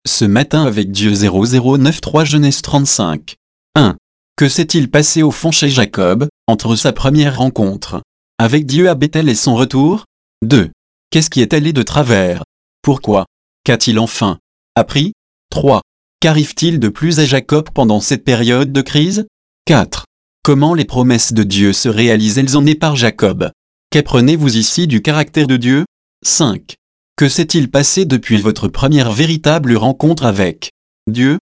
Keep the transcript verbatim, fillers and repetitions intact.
Ce matin avec Dieu zéro zéro neuf trois Genèse trente-cinq. un. Que s'est-il passé au fond chez Jacob, entre sa première rencontre avec Dieu à Bethel et son retour? deux. Qu'est-ce qui est allé de travers? Pourquoi? Qu'a-t-il enfin appris? trois. Qu'arrive-t-il de plus à Jacob pendant cette période de crise? quatre. Comment les promesses de Dieu se réalisent-elles en est par Jacob? Qu'apprenez-vous ici du caractère de Dieu? cinq. Que s'est-il passé depuis votre première véritable rencontre avec Dieu?